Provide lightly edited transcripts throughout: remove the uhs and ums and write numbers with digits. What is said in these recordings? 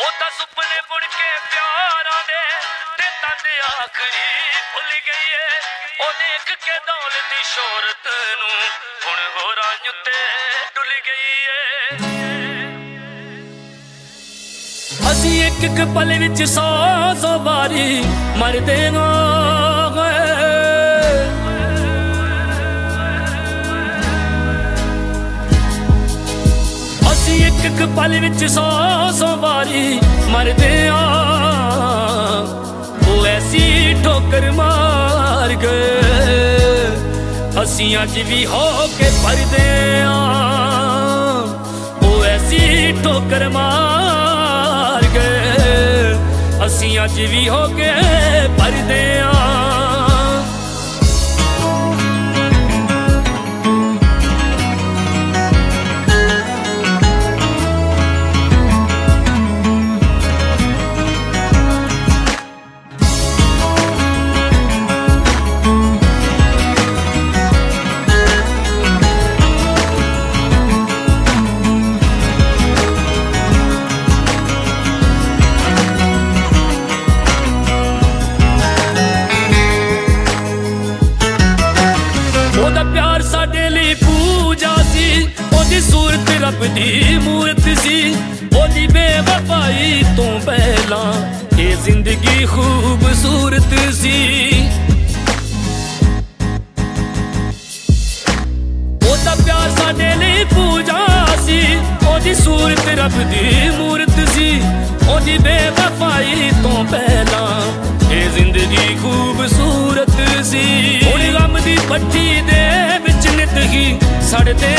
ओदा सुपने बुन के प्यारां दे ते तंद आखरी भुल गई है ओ देख के दौलत शोहरत नू हुण होरां उत्ते डुल गई है। असी एक एक पल विच सौ सौ बारी मर देना एक एक पल विच सौ सौ बारी मरदे वो ऐसी ठोकर मार गए असी अज भी हो के भरदे वो ऐसी ठोकर मार गए असी अज भी हो के भरदे प्यार साडे लिए पूजा सी ओदी सूरत रब दी मूरत सी ओदी बेवफाई तो पहला ये जिंदगी खूबसूरत सी ओदा प्यार साडे लिए पूजा सी ओदी सूरत रब दी मूरत सी ओदी बेवफाई तो पहला ये जिंदगी खूबसूरत सी हुण गम दी भट्टी दे विच नित ही सड़दे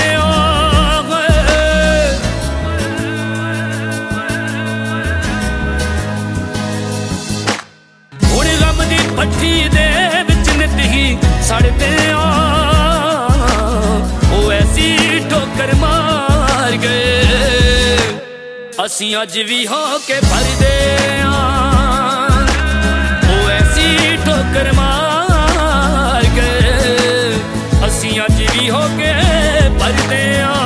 हुण गम दी भट्टी दे विच नित ही सड़दे ओ ऐसी ठोकर मार गए असी अज भी हो के भरदे ठोकर मार गए असी अज भी हो के भरदे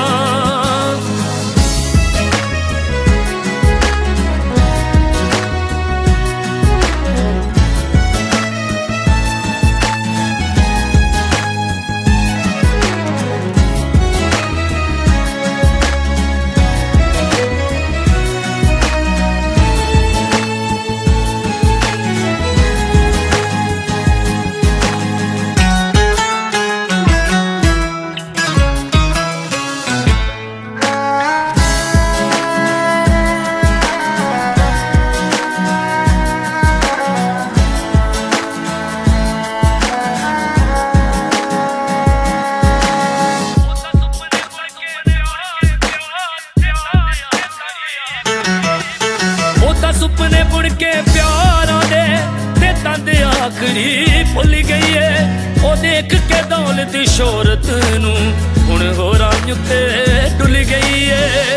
सुपने बुन के प्यारां दे ते तंद आखरी भुल गई है ओ देख के दौलत शोहरत नू हुण होरां उत्ते डुल गई है।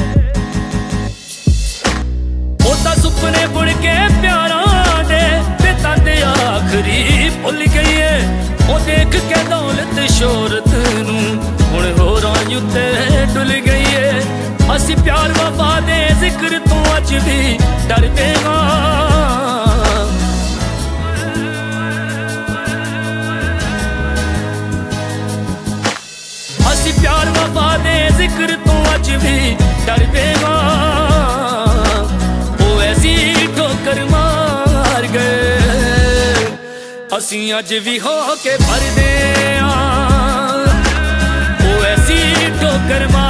ओदा सुपने बुन के प्यारां दे ते तंद आखरी भुल गई है ओ देख के दौलत शोहरत नू हुण होरां उत्ते डुल गई है। असी प्यार वफा दे जिक्र तो अज भी डरदे असी प्यार वफा दे जिक्र तो अज भी डरदे वो ऐसी ठोकर मार गए असी अज भी हो के भरदे वो ऐसी ठोकर मार